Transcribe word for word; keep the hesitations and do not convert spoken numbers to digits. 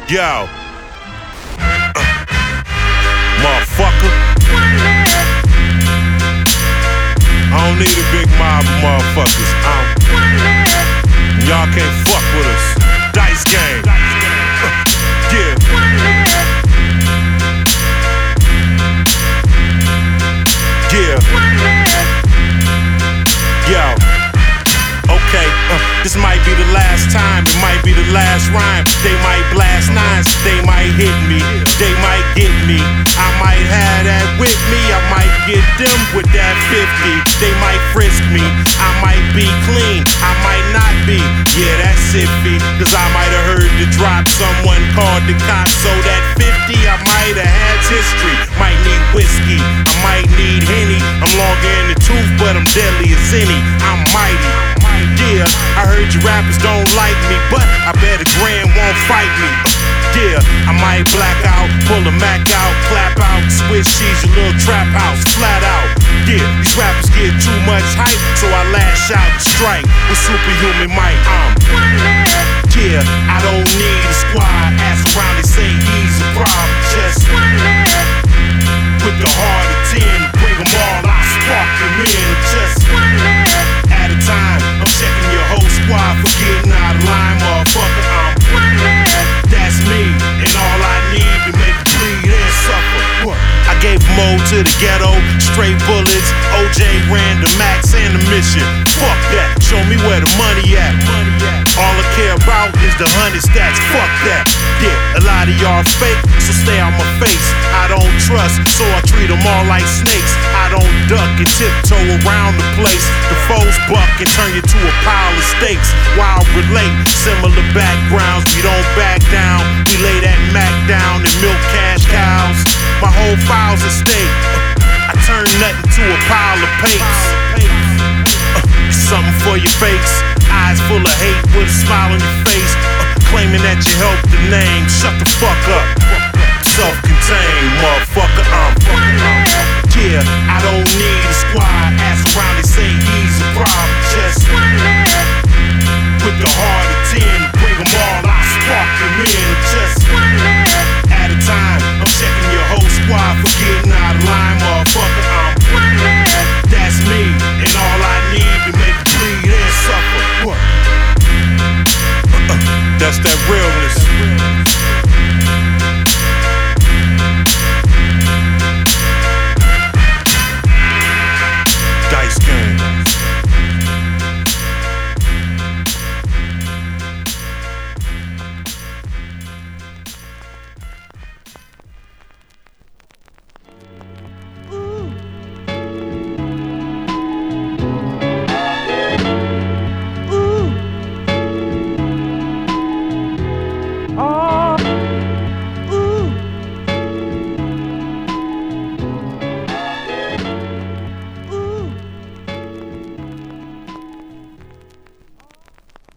Yo. Uh, motherfucker. I don't need a big mob of motherfuckers. Um, y'all can't fuck with us. Dice game. Uh, yeah. Yeah. Yo. Okay, uh, this might be the last time, it might be the last rhyme. They might blast nines, they might hit me, they might get me. I might have that with me, I might get them with that fifty. They might frisk me, I might be clean, I might not be. Yeah, that's iffy, cause I might have heard the drop. Someone called the cops, so that fifty I might have had history. Might need whiskey, I might need Henny. I'm longer in the tooth, but I'm deadly as any. I'm mighty. Yeah, I heard you rappers don't like me, but I bet a grand won't fight me. Uh, yeah, I might black out, pull a Mac out, clap out, switch sheets, your little trap house, flat out. Yeah, these rappers get too much hype, so I lash out and strike with superhuman might. Um, yeah, I don't need a squad. Ask around, they say he's a problem. Just with the heart of ten, bring them all, I spark them in. Just at a time, I'm checking your whole squad for getting out of line, motherfucker. I'm that's me, and all I need to make a bleed and suffer. What? I gave Mo to the ghetto, straight bullets. O J ran the max and the mission. Fuck that, show me where the money at. All I care about is the hundred stacks. Fuck that. Yeah, a lot of y'all fake, so stay out my face. I don't trust, so I treat them all like snakes. I don't duck and tiptoe around the place. The foes buck and turn you to a pile of steaks. While relate, similar backgrounds, we don't back down. We lay that Mac down and milk cash cows. My whole file's at stake. I turn nothing to a pile of papes. Uh, something for your face. Eyes full of hate with a smile on your face. Uh, claiming that you helped the name. Shut the fuck up. Self-contained, motherfucker. I'm yeah, I don't need a squad. Ask around, they say he's a problem. Just with the heart of ten, bring them all, I spark them in. Just at a time, I'm checking your whole squad for getting out of line, motherfucker. I'm that's me, and all I need to make a bleed and suffer. What? Uh-uh. That's that realness.